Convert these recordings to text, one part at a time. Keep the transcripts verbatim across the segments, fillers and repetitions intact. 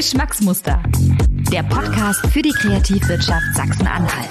Geschmacksmuster. Der Podcast für die Kreativwirtschaft Sachsen-Anhalt.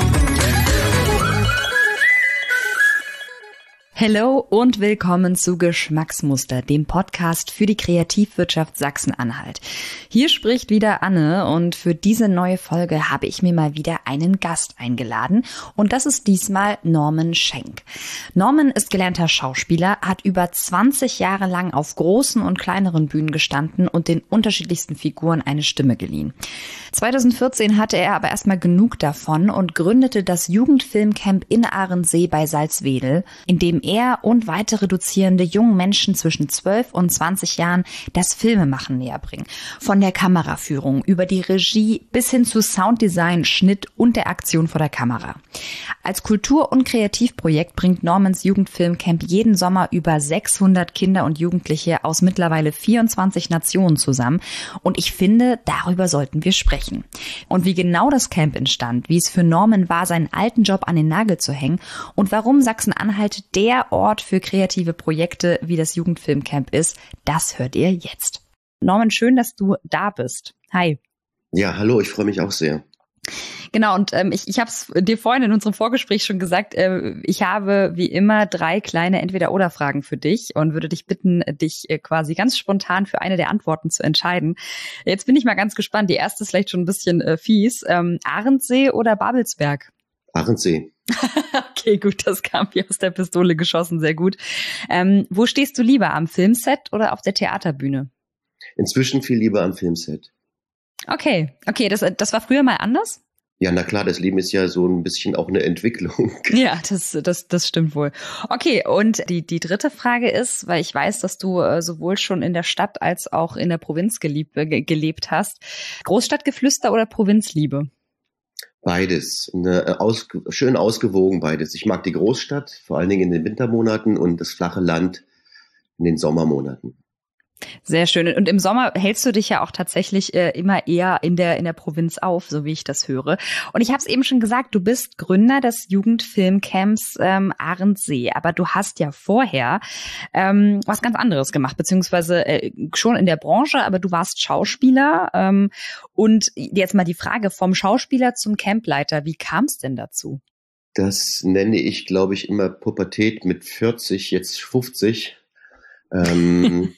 Hallo und willkommen zu Geschmacksmuster, dem Podcast für die Kreativwirtschaft Sachsen-Anhalt. Hier spricht wieder Anne und für diese neue Folge habe ich mir mal wieder einen Gast eingeladen und das ist diesmal Norman Schenk. Norman ist gelernter Schauspieler, hat über zwanzig Jahre lang auf großen und kleineren Bühnen gestanden und den unterschiedlichsten Figuren eine Stimme geliehen. zweitausendvierzehn hatte er aber erstmal genug davon und gründete das Jugendfilmcamp in Ahrensee bei Salzwedel, in dem er und weitere Dozierende jungen Menschen zwischen zwölf und zwanzig Jahren das Filmemachen näher bringen. Von der Kameraführung über die Regie bis hin zu Sounddesign, Schnitt und der Aktion vor der Kamera. Als Kultur- und Kreativprojekt bringt Normans Jugendfilmcamp jeden Sommer über sechshundert Kinder und Jugendliche aus mittlerweile vierundzwanzig Nationen zusammen. Und ich finde, darüber sollten wir sprechen. Und wie genau das Camp entstand, wie es für Norman war, seinen alten Job an den Nagel zu hängen und warum Sachsen-Anhalt der Ort für kreative Projekte wie das Jugendfilmcamp ist, das hört ihr jetzt. Norman, schön, dass du da bist. Hi. Ja, hallo, ich freue mich auch sehr. Genau, und ähm, ich, ich habe es dir vorhin in unserem Vorgespräch schon gesagt, äh, ich habe wie immer drei kleine Entweder-oder-Fragen für dich und würde dich bitten, dich äh, quasi ganz spontan für eine der Antworten zu entscheiden. Jetzt bin ich mal ganz gespannt. Die erste ist vielleicht schon ein bisschen äh, fies. Ähm, Ahrensee oder Babelsberg? Ahrensee. Okay, gut, das kam wie aus der Pistole geschossen, sehr gut. Ähm, wo stehst du lieber, am Filmset oder auf der Theaterbühne? Inzwischen viel lieber am Filmset. Okay, okay, das, das war früher mal anders? Ja, na klar, das Leben ist ja so ein bisschen auch eine Entwicklung. Ja, das, das, das stimmt wohl. Okay, und die, die dritte Frage ist, weil ich weiß, dass du äh, sowohl schon in der Stadt als auch in der Provinz gelebt, äh, gelebt hast. Großstadtgeflüster oder Provinzliebe? Beides. Eine, aus, schön ausgewogen beides. Ich mag die Großstadt, vor allen Dingen in den Wintermonaten und das flache Land in den Sommermonaten. Sehr schön. Und im Sommer hältst du dich ja auch tatsächlich äh, immer eher in der in der Provinz auf, so wie ich das höre. Und ich habe es eben schon gesagt, du bist Gründer des Jugendfilmcamps ähm, Ahrensee. Aber du hast ja vorher ähm, was ganz anderes gemacht, beziehungsweise äh, schon in der Branche, aber du warst Schauspieler. Ähm, und jetzt mal die Frage, vom Schauspieler zum Campleiter, wie kam es denn dazu? Das nenne ich, glaube ich, immer Pubertät mit vierzig, jetzt fünfzig. Ähm,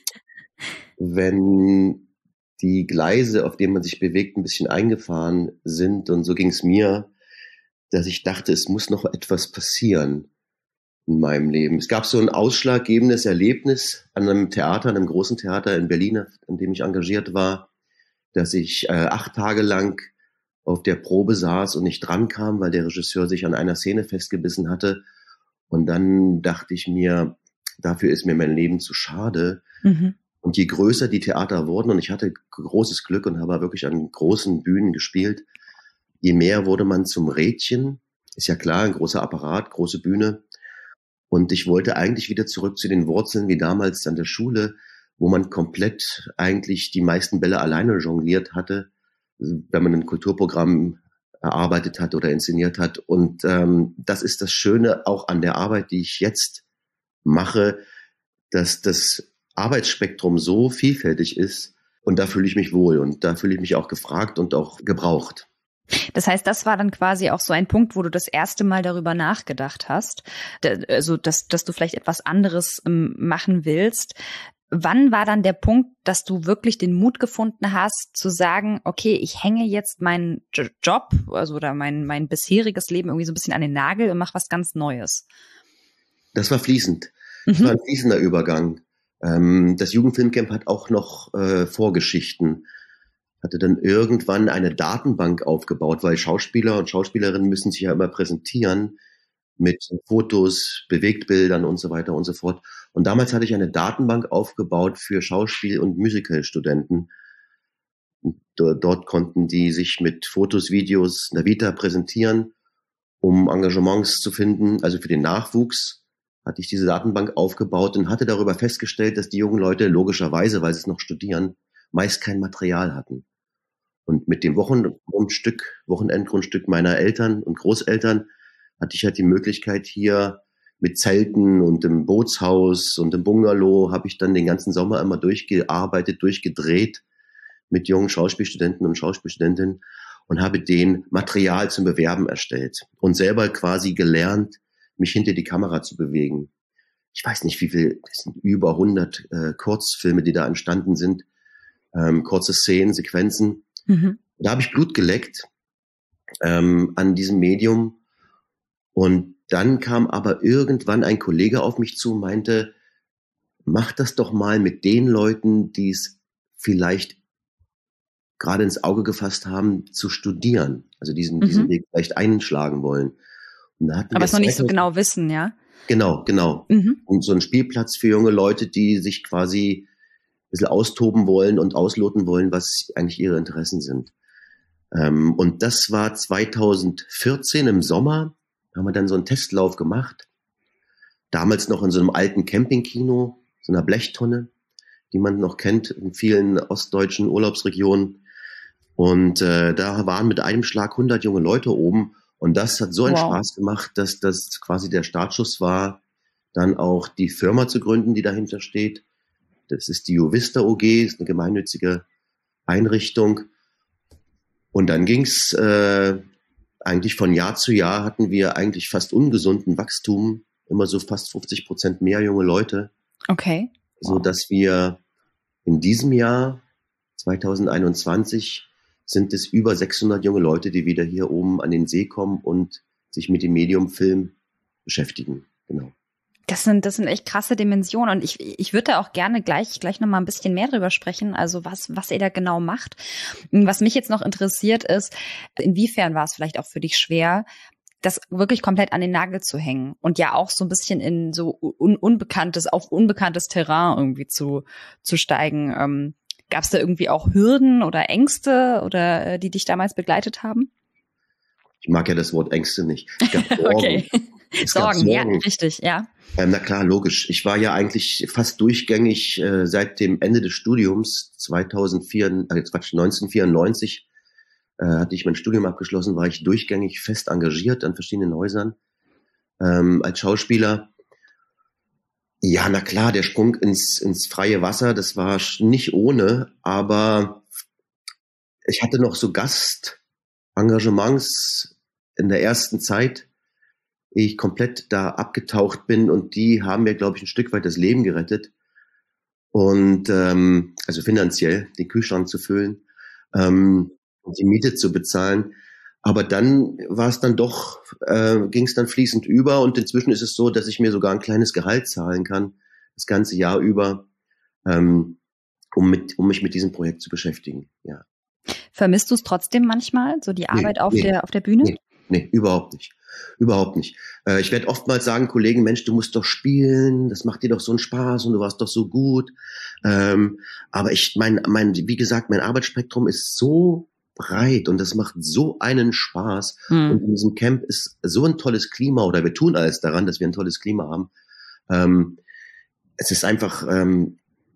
wenn die Gleise, auf denen man sich bewegt, ein bisschen eingefahren sind. Und so ging es mir, dass ich dachte, es muss noch etwas passieren in meinem Leben. Es gab so ein ausschlaggebendes Erlebnis an einem Theater, einem großen Theater in Berlin, an dem ich engagiert war, dass ich äh, acht Tage lang auf der Probe saß und nicht drankam, weil der Regisseur sich an einer Szene festgebissen hatte. Und dann dachte ich mir, dafür ist mir mein Leben zu schade. Mhm. Und je größer die Theater wurden, und ich hatte großes Glück und habe wirklich an großen Bühnen gespielt, je mehr wurde man zum Rädchen. Ist ja klar, ein großer Apparat, große Bühne. Und ich wollte eigentlich wieder zurück zu den Wurzeln wie damals an der Schule, wo man komplett eigentlich die meisten Bälle alleine jongliert hatte, wenn man ein Kulturprogramm erarbeitet hat oder inszeniert hat. Und ähm, das ist das Schöne auch an der Arbeit, die ich jetzt mache, dass das Arbeitsspektrum so vielfältig ist und da fühle ich mich wohl und da fühle ich mich auch gefragt und auch gebraucht. Das heißt, das war dann quasi auch so ein Punkt, wo du das erste Mal darüber nachgedacht hast, also dass, dass du vielleicht etwas anderes machen willst. Wann war dann der Punkt, dass du wirklich den Mut gefunden hast, zu sagen, okay, ich hänge jetzt meinen Job, also oder mein, mein bisheriges Leben irgendwie so ein bisschen an den Nagel und mache was ganz Neues? Das war fließend. Das mhm. war ein fließender Übergang. Das Jugendfilmcamp hat auch noch äh, Vorgeschichten. Hatte dann irgendwann eine Datenbank aufgebaut, weil Schauspieler und Schauspielerinnen müssen sich ja immer präsentieren mit Fotos, Bewegtbildern und so weiter und so fort. Und damals hatte ich eine Datenbank aufgebaut für Schauspiel- und Musicalstudenten. Dort konnten die sich mit Fotos, Videos, einer Vita präsentieren, um Engagements zu finden, also für den Nachwuchs. Hatte ich diese Datenbank aufgebaut und hatte darüber festgestellt, dass die jungen Leute logischerweise, weil sie es noch studieren, meist kein Material hatten. Und mit dem Wochengrundstück, Wochenendgrundstück meiner Eltern und Großeltern hatte ich halt die Möglichkeit hier mit Zelten und im Bootshaus und im Bungalow habe ich dann den ganzen Sommer immer durchgearbeitet, durchgedreht mit jungen Schauspielstudenten und Schauspielstudentinnen und habe denen Material zum Bewerben erstellt und selber quasi gelernt, mich hinter die Kamera zu bewegen. Ich weiß nicht, wie viel, es sind über hundert äh, Kurzfilme, die da entstanden sind, ähm, kurze Szenen, Sequenzen. Mhm. Da habe ich Blut geleckt ähm, an diesem Medium. Und dann kam aber irgendwann ein Kollege auf mich zu und meinte, mach das doch mal mit den Leuten, die es vielleicht gerade ins Auge gefasst haben, zu studieren. Also diesen, mhm. diesen Weg vielleicht einschlagen wollen. Und da hatten aber es noch nicht so genau wissen, ja? Genau, genau. Mhm. Und so ein Spielplatz für junge Leute, die sich quasi ein bisschen austoben wollen und ausloten wollen, was eigentlich ihre Interessen sind. Ähm, und das war zweitausendvierzehn im Sommer. Da haben wir dann so einen Testlauf gemacht. Damals noch in so einem alten Campingkino, so einer Blechtonne, die man noch kennt in vielen ostdeutschen Urlaubsregionen. Und äh, da waren mit einem Schlag hundert junge Leute oben. Und das hat so einen wow. Spaß gemacht, dass das quasi der Startschuss war, dann auch die Firma zu gründen, die dahinter steht. Das ist die Juvista O G, ist eine gemeinnützige Einrichtung. Und dann ging's äh, eigentlich von Jahr zu Jahr hatten wir eigentlich fast ungesunden Wachstum, immer so fast fünfzig Prozent mehr junge Leute. Okay. Wow. So dass wir in diesem Jahr, zweitausendeinundzwanzig, sind es über sechshundert junge Leute, die wieder hier oben an den See kommen und sich mit dem Medium Film beschäftigen. Genau. Das sind, das sind echt krasse Dimensionen und ich, ich würde da auch gerne gleich, gleich noch mal ein bisschen mehr drüber sprechen, also was, was ihr da genau macht. Was mich jetzt noch interessiert ist, inwiefern war es vielleicht auch für dich schwer, das wirklich komplett an den Nagel zu hängen und ja auch so ein bisschen in so un, unbekanntes, auf unbekanntes Terrain irgendwie zu, zu steigen. Ähm, Gab es da irgendwie auch Hürden oder Ängste oder die dich damals begleitet haben? Ich mag ja das Wort Ängste nicht. Es gab Sorgen. Okay. Es Sorgen, gab Sorgen, ja, richtig, ja. Ähm, na klar, logisch. Ich war ja eigentlich fast durchgängig äh, seit dem Ende des Studiums zweitausendvier, äh, Quatsch, neunzehnhundertvierundneunzig äh, hatte ich mein Studium abgeschlossen, war ich durchgängig fest engagiert an verschiedenen Häusern ähm, als Schauspieler. Ja, na klar, der Sprung ins, ins freie Wasser, das war nicht ohne, aber ich hatte noch so Gastengagements in der ersten Zeit, ehe ich komplett da abgetaucht bin und die haben mir, glaube ich, ein Stück weit das Leben gerettet und ähm, also finanziell den Kühlschrank zu füllen ähm, und die Miete zu bezahlen. Aber dann war es dann doch, äh, ging es dann fließend über und inzwischen ist es so, dass ich mir sogar ein kleines Gehalt zahlen kann, das ganze Jahr über, ähm, um, mit, um mich mit diesem Projekt zu beschäftigen. Ja. Vermisst du es trotzdem manchmal, so die Arbeit nee, auf, nee, der, auf der Bühne? Nee, nee, überhaupt nicht. Überhaupt nicht. Äh, ich werde oftmals sagen, Kollegen, Mensch, du musst doch spielen, das macht dir doch so einen Spaß und du warst doch so gut. Ähm, aber ich, mein, mein, wie gesagt, mein Arbeitsspektrum ist so breit und das macht so einen Spaß. Mhm. Und in diesem Camp ist so ein tolles Klima oder wir tun alles daran, dass wir ein tolles Klima haben. Ähm, es ist einfach, ähm,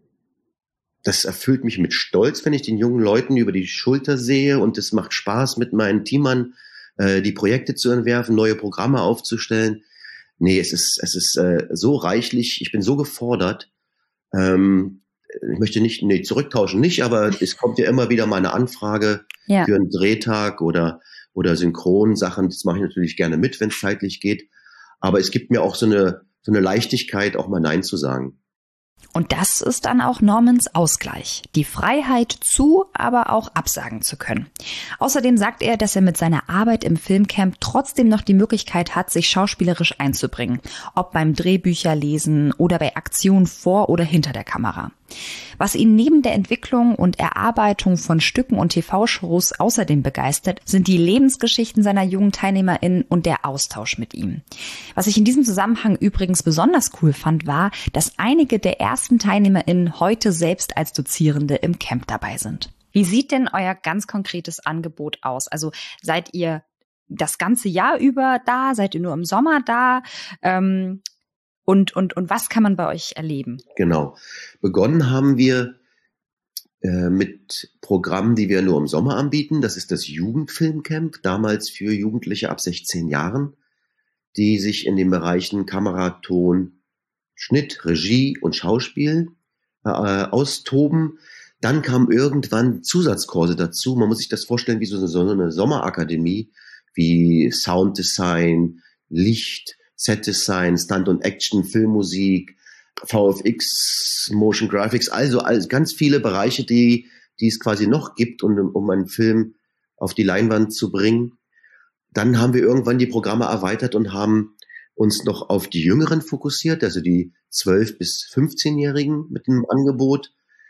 das erfüllt mich mit Stolz, wenn ich den jungen Leuten über die Schulter sehe und es macht Spaß, mit meinen Teamern äh, die Projekte zu entwerfen, neue Programme aufzustellen. Nee, es ist, es ist äh, so reichlich, ich bin so gefordert. Ähm, ich möchte nicht, nee, zurücktauschen nicht, aber es kommt ja immer wieder mal eine Anfrage ja. für einen Drehtag oder, oder Synchronsachen. Das mache ich natürlich gerne mit, wenn es zeitlich geht. Aber es gibt mir auch so eine, so eine Leichtigkeit, auch mal Nein zu sagen. Und das ist dann auch Normans Ausgleich. Die Freiheit zu, aber auch absagen zu können. Außerdem sagt er, dass er mit seiner Arbeit im Filmcamp trotzdem noch die Möglichkeit hat, sich schauspielerisch einzubringen. Ob beim Drehbücherlesen oder bei Aktionen vor oder hinter der Kamera. Was ihn neben der Entwicklung und Erarbeitung von Stücken und T V-Shows außerdem begeistert, sind die Lebensgeschichten seiner jungen TeilnehmerInnen und der Austausch mit ihm. Was ich in diesem Zusammenhang übrigens besonders cool fand, war, dass einige der ersten TeilnehmerInnen heute selbst als Dozierende im Camp dabei sind. Wie sieht denn euer ganz konkretes Angebot aus? Also seid ihr das ganze Jahr über da? Seid ihr nur im Sommer da? Ähm, Und, und, und was kann man bei euch erleben? Genau. Begonnen haben wir äh, mit Programmen, die wir nur im Sommer anbieten. Das ist das Jugendfilmcamp, damals für Jugendliche ab sechzehn Jahren, die sich in den Bereichen Kamera, Ton, Schnitt, Regie und Schauspiel äh, austoben. Dann kamen irgendwann Zusatzkurse dazu. Man muss sich das vorstellen wie so eine, so eine Sommerakademie, wie Sounddesign, Licht, Setdesign, Stunt und Action, Filmmusik, V F X, Motion Graphics, also, also ganz viele Bereiche, die, die es quasi noch gibt, um, um einen Film auf die Leinwand zu bringen. Dann haben wir irgendwann die Programme erweitert und haben uns noch auf die Jüngeren fokussiert, also die zwölf- bis fünfzehnjährigen mit einem Angebot.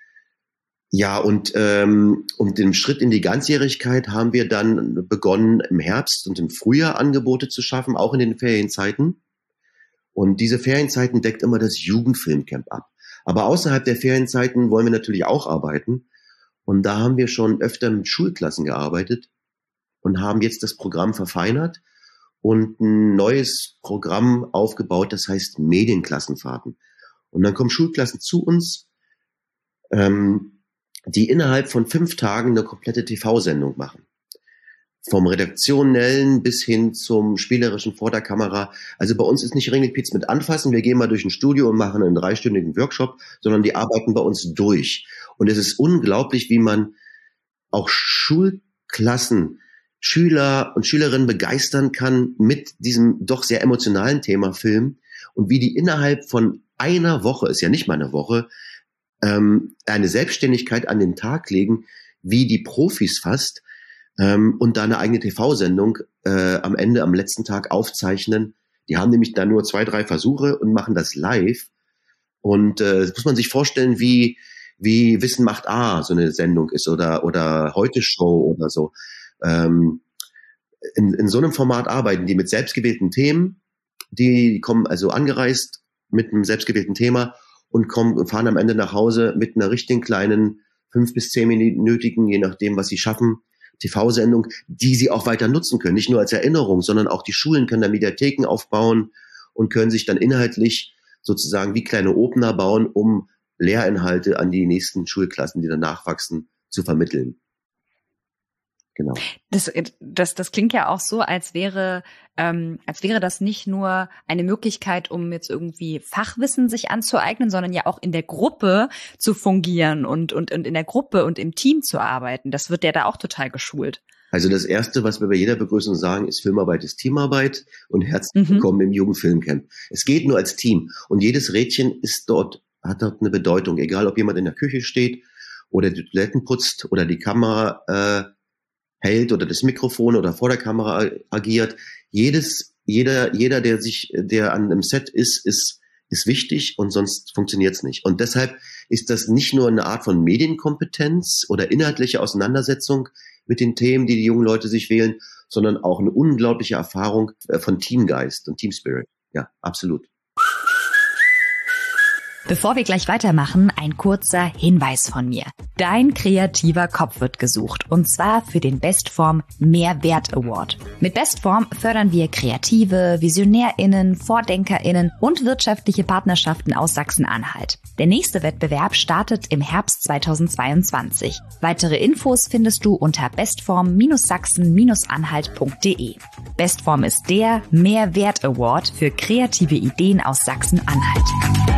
Ja, und ähm, um den Schritt in die Ganzjährigkeit haben wir dann begonnen, im Herbst und im Frühjahr Angebote zu schaffen, auch in den Ferienzeiten. Und diese Ferienzeiten deckt immer das Jugendfilmcamp ab. Aber außerhalb der Ferienzeiten wollen wir natürlich auch arbeiten. Und da haben wir schon öfter mit Schulklassen gearbeitet und haben jetzt das Programm verfeinert und ein neues Programm aufgebaut, das heißt Medienklassenfahrten. Und dann kommen Schulklassen zu uns, ähm, die innerhalb von fünf Tagen eine komplette T V-Sendung machen. Vom Redaktionellen bis hin zum Spielerischen vor der Kamera. Also bei uns ist nicht Ringelpiez mit anfassen, wir gehen mal durch ein Studio und machen einen dreistündigen Workshop, sondern die arbeiten bei uns durch. Und es ist unglaublich, wie man auch Schulklassen, Schüler und Schülerinnen begeistern kann mit diesem doch sehr emotionalen Thema Film und wie die innerhalb von einer Woche, ist ja nicht mal eine Woche, ähm, eine Selbstständigkeit an den Tag legen, wie die Profis fast, ähm, und da eine eigene T V-Sendung äh, am Ende, am letzten Tag aufzeichnen. Die haben nämlich da nur zwei, drei Versuche und machen das live. Und äh, das muss man sich vorstellen, wie wie Wissen macht A so eine Sendung ist oder oder Heute Show oder so. Ähm, in, in so einem Format arbeiten die mit selbstgewählten Themen. Die kommen also angereist mit einem selbstgewählten Thema und kommen und fahren am Ende nach Hause mit einer richtigen kleinen fünf bis zehn minütigen, je nachdem, was sie schaffen, T V-Sendung, die sie auch weiter nutzen können. Nicht nur als Erinnerung, sondern auch die Schulen können da Mediatheken aufbauen und können sich dann inhaltlich sozusagen wie kleine Opener bauen, um Lehrinhalte an die nächsten Schulklassen, die dann nachwachsen, zu vermitteln. Genau. Das, das, das klingt ja auch so, als wäre, ähm, als wäre das nicht nur eine Möglichkeit, um jetzt irgendwie Fachwissen sich anzueignen, sondern ja auch in der Gruppe zu fungieren und, und, und in der Gruppe und im Team zu arbeiten. Das wird ja da auch total geschult. Also das Erste, was wir bei jeder Begrüßung sagen, ist Filmarbeit ist Teamarbeit und herzlich willkommen mhm. im Jugendfilmcamp. Es geht nur als Team und jedes Rädchen ist dort, hat dort eine Bedeutung, egal ob jemand in der Küche steht oder die Toiletten putzt oder die Kamera äh, hält oder das Mikrofon oder vor der Kamera agiert. Jedes, jeder, jeder, der sich, der an einem Set ist, ist, ist wichtig und sonst funktioniert's nicht. Und deshalb ist das nicht nur eine Art von Medienkompetenz oder inhaltliche Auseinandersetzung mit den Themen, die die jungen Leute sich wählen, sondern auch eine unglaubliche Erfahrung von Teamgeist und Teamspirit. Ja, absolut. Bevor wir gleich weitermachen, ein kurzer Hinweis von mir. Dein kreativer Kopf wird gesucht, und zwar für den Bestform Mehrwert Award. Mit Bestform fördern wir Kreative, VisionärInnen, VordenkerInnen und wirtschaftliche Partnerschaften aus Sachsen-Anhalt. Der nächste Wettbewerb startet im Herbst zweitausendzweiundzwanzig. Weitere Infos findest du unter bestform Sachsen Anhalt punkt de. Bestform ist der Mehrwert Award für kreative Ideen aus Sachsen-Anhalt.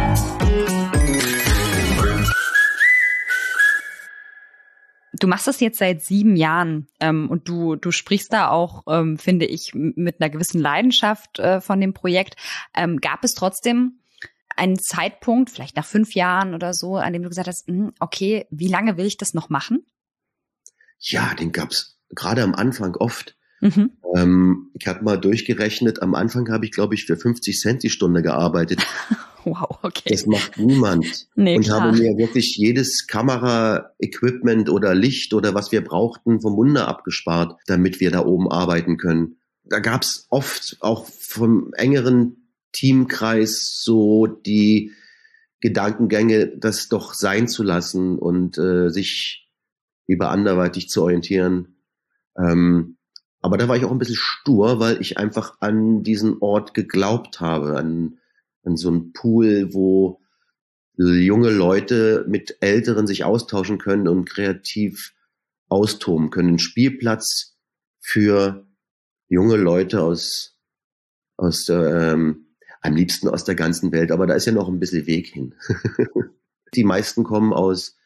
Du machst das jetzt seit sieben Jahren ähm, und du du sprichst da auch, ähm, finde ich, mit einer gewissen Leidenschaft äh, von dem Projekt. Ähm, gab es trotzdem einen Zeitpunkt, vielleicht nach fünf Jahren oder so, an dem du gesagt hast, okay, wie lange will ich das noch machen? Ja, den gab's gerade am Anfang oft. Mhm. Ähm, ich habe mal durchgerechnet, am Anfang habe ich, glaube ich, für fünfzig Cent die Stunde gearbeitet. Wow, okay. Das macht niemand. Nee, und klar. habe mir wirklich jedes Kamera-Equipment oder Licht oder was wir brauchten vom Munde abgespart, damit wir da oben arbeiten können. Da gab's oft auch vom engeren Teamkreis so die Gedankengänge, das doch sein zu lassen und äh, sich lieber anderweitig zu orientieren. Ähm, aber da war ich auch ein bisschen stur, weil ich einfach an diesen Ort geglaubt habe, an, an so einen Pool, wo junge Leute mit Älteren sich austauschen können und kreativ austoben können. Ein Spielplatz für junge Leute aus, aus ähm, am liebsten aus der ganzen Welt, aber da ist ja noch ein bisschen Weg hin. Die meisten kommen aus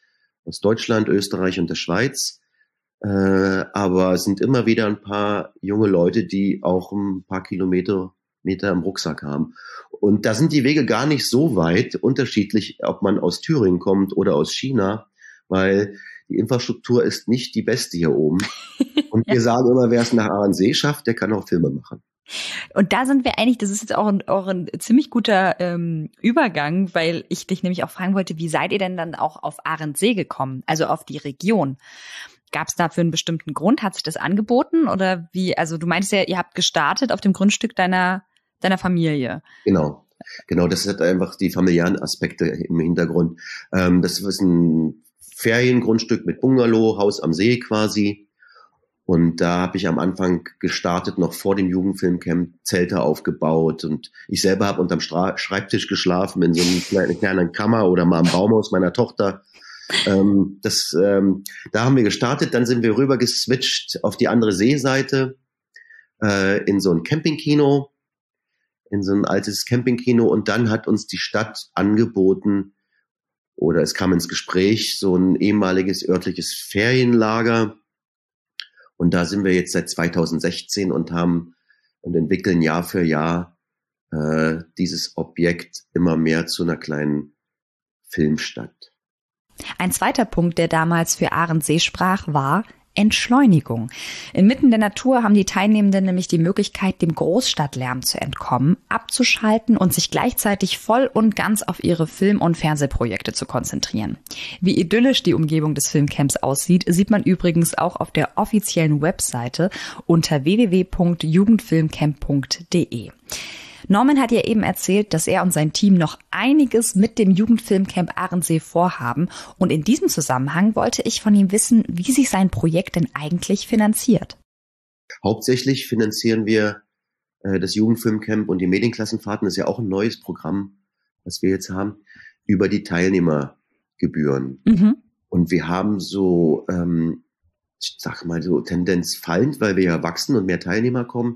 aus Deutschland, Österreich und der Schweiz. Äh, aber es sind immer wieder ein paar junge Leute, die auch ein paar Kilometer Meter im Rucksack haben. Und da sind die Wege gar nicht so weit unterschiedlich, ob man aus Thüringen kommt oder aus China, weil die Infrastruktur ist nicht die beste hier oben. Und ja. wir sagen immer, wer es nach Ahrensee schafft, der kann auch Filme machen. Und da sind wir eigentlich, das ist jetzt auch ein, auch ein ziemlich guter ähm, Übergang, weil ich dich nämlich auch fragen wollte, wie seid ihr denn dann auch auf Ahrensee gekommen, also auf die Region? Gab es dafür einen bestimmten Grund? Hat sich das angeboten oder wie? Also du meintest ja, ihr habt gestartet auf dem Grundstück deiner deiner Familie. Genau, genau. Das hat einfach die familiären Aspekte im Hintergrund. Ähm, das ist ein Feriengrundstück mit Bungalow, Haus am See quasi. Und da habe ich am Anfang gestartet, noch vor dem Jugendfilmcamp, Zelte aufgebaut. Und ich selber habe unterm Stra- Schreibtisch geschlafen in so einer kleinen, kleinen Kammer oder mal im Baumhaus meiner Tochter. Ähm, das, ähm, da haben wir gestartet, dann sind wir rüber geswitcht auf die andere Seeseite äh, in so ein Campingkino, in so ein altes Campingkino, und dann hat uns die Stadt angeboten, oder es kam ins Gespräch, so ein ehemaliges örtliches Ferienlager, und da sind wir jetzt seit zweitausendsechzehn und haben und entwickeln Jahr für Jahr äh, dieses Objekt immer mehr zu einer kleinen Filmstadt. Ein zweiter Punkt, der damals für Ahrensee sprach, war Entschleunigung. Inmitten der Natur haben die Teilnehmenden nämlich die Möglichkeit, dem Großstadtlärm zu entkommen, abzuschalten und sich gleichzeitig voll und ganz auf ihre Film- und Fernsehprojekte zu konzentrieren. Wie idyllisch die Umgebung des Filmcamps aussieht, sieht man übrigens auch auf der offiziellen Webseite unter w w w punkt jugendfilmcamp punkt d e. Norman hat ja eben erzählt, dass er und sein Team noch einiges mit dem Jugendfilmcamp Ahrensee vorhaben. Und in diesem Zusammenhang wollte ich von ihm wissen, wie sich sein Projekt denn eigentlich finanziert. Hauptsächlich finanzieren wir äh, das Jugendfilmcamp und die Medienklassenfahrten, das ist ja auch ein neues Programm, was wir jetzt haben, über die Teilnehmergebühren. Mhm. Und wir haben so, ähm, ich sag mal so Tendenz fallend, weil wir ja wachsen und mehr Teilnehmer kommen,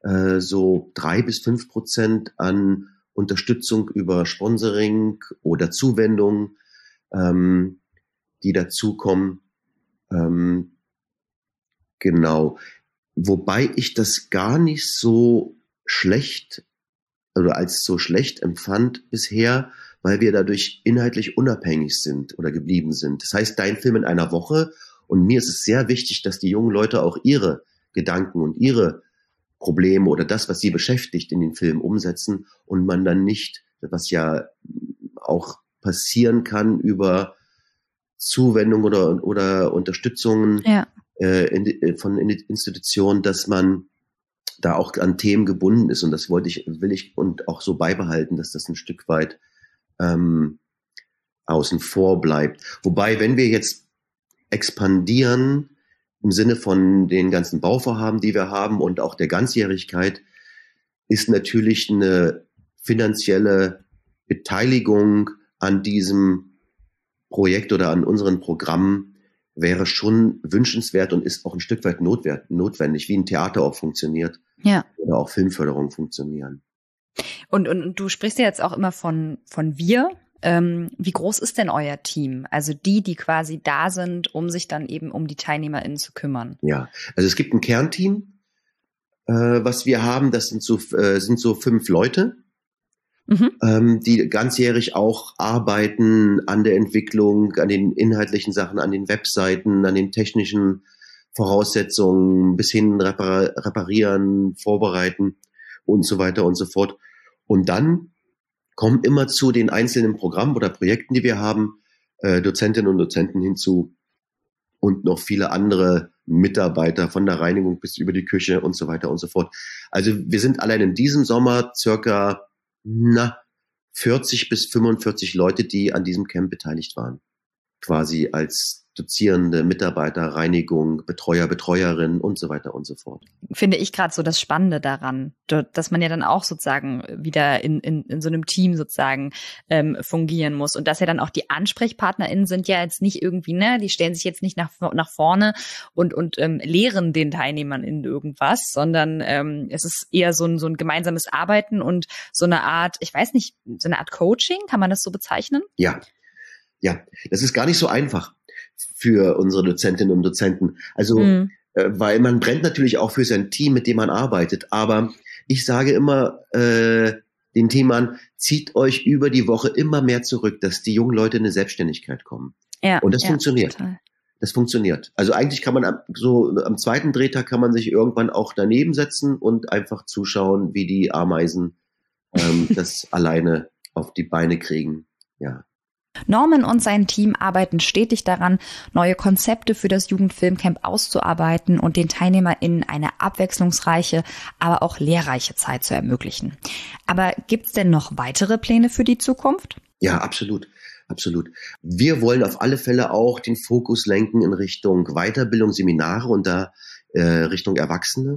so drei bis fünf Prozent an Unterstützung über Sponsoring oder Zuwendung, ähm, die dazukommen. Ähm, genau. Wobei ich das gar nicht so schlecht oder als so schlecht empfand bisher, weil wir dadurch inhaltlich unabhängig sind oder geblieben sind. Das heißt, dein Film in einer Woche, und mir ist es sehr wichtig, dass die jungen Leute auch ihre Gedanken und ihre Probleme oder das, was sie beschäftigt, in den Film umsetzen und man dann nicht, was ja auch passieren kann über Zuwendung oder oder Unterstützungen ja. äh, in, von Institutionen, dass man da auch an Themen gebunden ist, und das wollte ich, will ich und auch so beibehalten, dass das ein Stück weit ähm, außen vor bleibt. Wobei, wenn wir jetzt expandieren im Sinne von den ganzen Bauvorhaben, die wir haben und auch der Ganzjährigkeit, ist natürlich eine finanzielle Beteiligung an diesem Projekt oder an unseren Programmen wäre schon wünschenswert und ist auch ein Stück weit notwendig, wie ein Theater auch funktioniert, ja, oder auch Filmförderung funktionieren. Und, und, und du sprichst ja jetzt auch immer von, von wir. Ähm, wie groß ist denn euer Team? Also die, die quasi da sind, um sich dann eben um die TeilnehmerInnen zu kümmern. Ja, also es gibt ein Kernteam, äh, was wir haben. Das sind so, äh, sind so fünf Leute, mhm. ähm, die ganzjährig auch arbeiten an der Entwicklung, an den inhaltlichen Sachen, an den Webseiten, an den technischen Voraussetzungen, bis hin repar- reparieren, vorbereiten und so weiter und so fort. Und dann kommen immer zu den einzelnen Programmen oder Projekten, die wir haben, äh, Dozentinnen und Dozenten hinzu und noch viele andere Mitarbeiter von der Reinigung bis über die Küche und so weiter und so fort. Also wir sind allein in diesem Sommer circa na, vierzig bis fünfundvierzig Leute, die an diesem Camp beteiligt waren. Quasi als Dozierende, Mitarbeiter, Reinigung, Betreuer, Betreuerin und so weiter und so fort. Finde ich gerade so das Spannende daran, dass man ja dann auch sozusagen wieder in, in, in so einem Team sozusagen ähm, fungieren muss und dass ja dann auch die AnsprechpartnerInnen sind ja jetzt nicht irgendwie, ne, die stellen sich jetzt nicht nach, nach vorne und, und ähm, lehren den Teilnehmern in irgendwas, sondern ähm, es ist eher so ein, so ein gemeinsames Arbeiten und so eine Art, ich weiß nicht, so eine Art Coaching, kann man das so bezeichnen? Ja, ja, das ist gar nicht so einfach. für unsere Dozentinnen und Dozenten. Also, mhm. äh, weil man brennt natürlich auch für sein Team, mit dem man arbeitet. Aber ich sage immer äh, den Teamern, zieht euch über die Woche immer mehr zurück, dass die jungen Leute in eine Selbstständigkeit kommen. Ja, und das ja, funktioniert. Total. Das funktioniert. Also eigentlich kann man am, so am zweiten Drehtag kann man sich irgendwann auch daneben setzen und einfach zuschauen, wie die Ameisen ähm, das alleine auf die Beine kriegen. Ja. Norman und sein Team arbeiten stetig daran, neue Konzepte für das Jugendfilmcamp auszuarbeiten und den TeilnehmerInnen eine abwechslungsreiche, aber auch lehrreiche Zeit zu ermöglichen. Aber gibt's denn noch weitere Pläne für die Zukunft? Ja, absolut. Absolut. Wir wollen auf alle Fälle auch den Fokus lenken in Richtung Weiterbildung, Seminare und da äh, Richtung Erwachsene.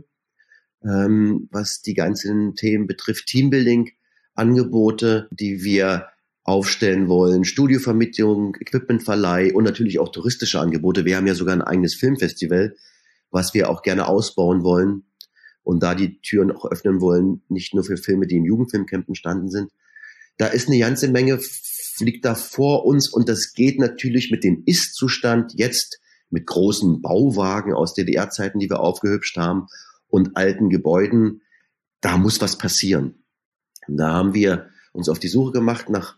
Ähm, was die ganzen Themen betrifft, Teambuilding, Angebote, die wir aufstellen wollen, Studiovermittlung, Equipmentverleih und natürlich auch touristische Angebote. Wir haben ja sogar ein eigenes Filmfestival, was wir auch gerne ausbauen wollen und da die Türen auch öffnen wollen, nicht nur für Filme, die im Jugendfilmcamp entstanden sind. Da ist eine ganze Menge liegt da vor uns und das geht natürlich mit dem Ist-Zustand jetzt mit großen Bauwagen aus D D R-Zeiten, die wir aufgehübscht haben und alten Gebäuden. Da muss was passieren. Und da haben wir uns auf die Suche gemacht nach,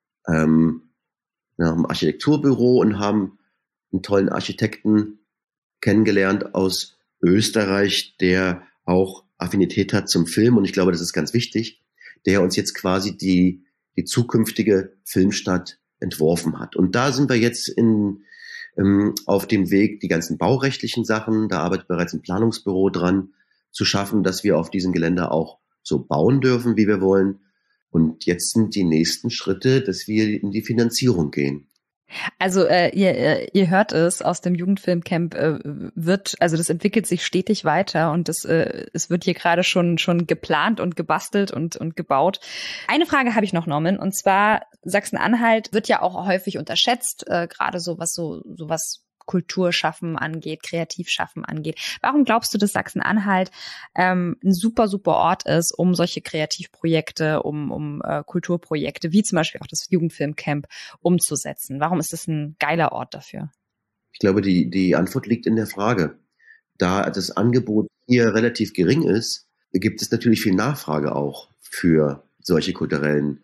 ähm, nach einem Architekturbüro und haben einen tollen Architekten kennengelernt aus Österreich, der auch Affinität hat zum Film und ich glaube, das ist ganz wichtig, der uns jetzt quasi die die zukünftige Filmstadt entworfen hat. Und da sind wir jetzt in, ähm, auf dem Weg, die ganzen baurechtlichen Sachen, da arbeitet bereits ein Planungsbüro dran, zu schaffen, dass wir auf diesem Gelände auch so bauen dürfen, wie wir wollen. Und jetzt sind die nächsten Schritte, dass wir in die Finanzierung gehen. Also äh, ihr, ihr hört es, aus dem Jugendfilmcamp äh, wird, also das entwickelt sich stetig weiter und das, äh, es wird hier gerade schon schon geplant und gebastelt und und gebaut. Eine Frage habe ich noch, Norman, und zwar Sachsen-Anhalt wird ja auch häufig unterschätzt, äh, gerade so was so so was Kulturschaffen angeht, Kreativschaffen angeht. Warum glaubst du, dass Sachsen-Anhalt ähm, ein super, super Ort ist, um solche Kreativprojekte, um, um äh, Kulturprojekte, wie zum Beispiel auch das Jugendfilmcamp, umzusetzen? Warum ist das ein geiler Ort dafür? Ich glaube, die, die Antwort liegt in der Frage. Da das Angebot hier relativ gering ist, gibt es natürlich viel Nachfrage auch für solche kulturellen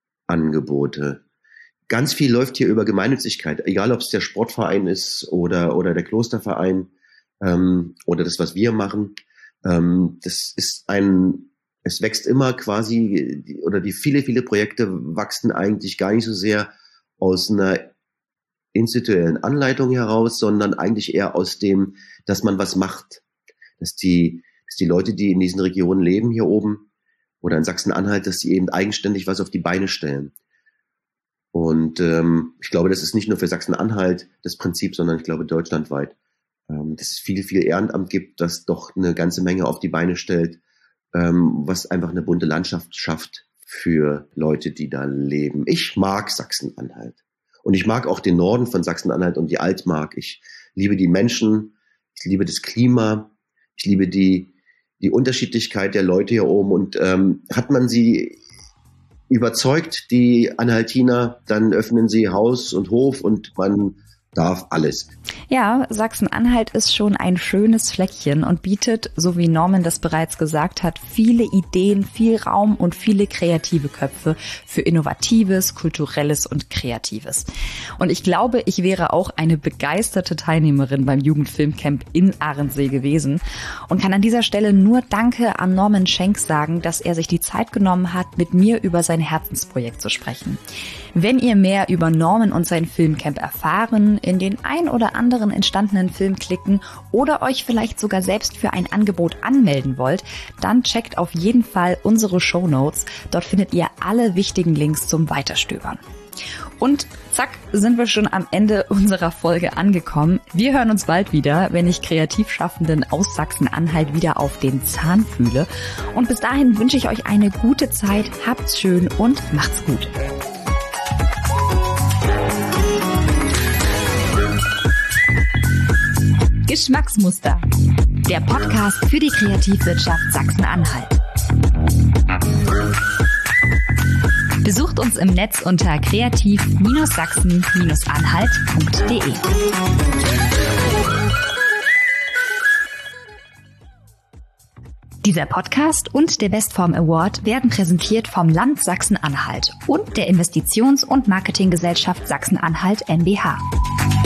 Angebote. Ganz viel läuft hier über Gemeinnützigkeit, egal ob es der Sportverein ist oder oder der Klosterverein ähm, oder das, was wir machen. Ähm, das ist ein, es wächst immer quasi, oder die viele, viele Projekte wachsen eigentlich gar nicht so sehr aus einer institutionellen Anleitung heraus, sondern eigentlich eher aus dem, dass man was macht. Dass die, dass die Leute, die in diesen Regionen leben, hier oben oder in Sachsen-Anhalt, dass sie eben eigenständig was auf die Beine stellen. Und ähm, ich glaube, das ist nicht nur für Sachsen-Anhalt das Prinzip, sondern ich glaube deutschlandweit, ähm, dass es viel, viel Ehrenamt gibt, das doch eine ganze Menge auf die Beine stellt, ähm, was einfach eine bunte Landschaft schafft für Leute, die da leben. Ich mag Sachsen-Anhalt. Und ich mag auch den Norden von Sachsen-Anhalt und die Altmark. Ich liebe die Menschen, ich liebe das Klima, ich liebe die, die Unterschiedlichkeit der Leute hier oben. Und ähm, hat man sie überzeugt, die Anhaltiner, dann öffnen sie Haus und Hof und man darf alles. Ja, Sachsen-Anhalt ist schon ein schönes Fleckchen und bietet, so wie Norman das bereits gesagt hat, viele Ideen, viel Raum und viele kreative Köpfe für Innovatives, Kulturelles und Kreatives. Und ich glaube, ich wäre auch eine begeisterte Teilnehmerin beim Jugendfilmcamp in Ahrensee gewesen und kann an dieser Stelle nur Danke an Norman Schenk sagen, dass er sich die Zeit genommen hat, mit mir über sein Herzensprojekt zu sprechen. Wenn ihr mehr über Norman und sein Filmcamp erfahren, in den ein oder anderen entstandenen Film klicken oder euch vielleicht sogar selbst für ein Angebot anmelden wollt, dann checkt auf jeden Fall unsere Shownotes. Dort findet ihr alle wichtigen Links zum Weiterstöbern. Und zack, sind wir schon am Ende unserer Folge angekommen. Wir hören uns bald wieder, wenn ich Kreativschaffenden aus Sachsen-Anhalt wieder auf den Zahn fühle. Und bis dahin wünsche ich euch eine gute Zeit, habt's schön und macht's gut. Geschmacksmuster, der Podcast für die Kreativwirtschaft Sachsen-Anhalt. Besucht uns im Netz unter kreativ Sachsen Anhalt punkt de. Dieser Podcast und der Bestform Award werden präsentiert vom Land Sachsen-Anhalt und der Investitions- und Marketinggesellschaft Sachsen-Anhalt M B H.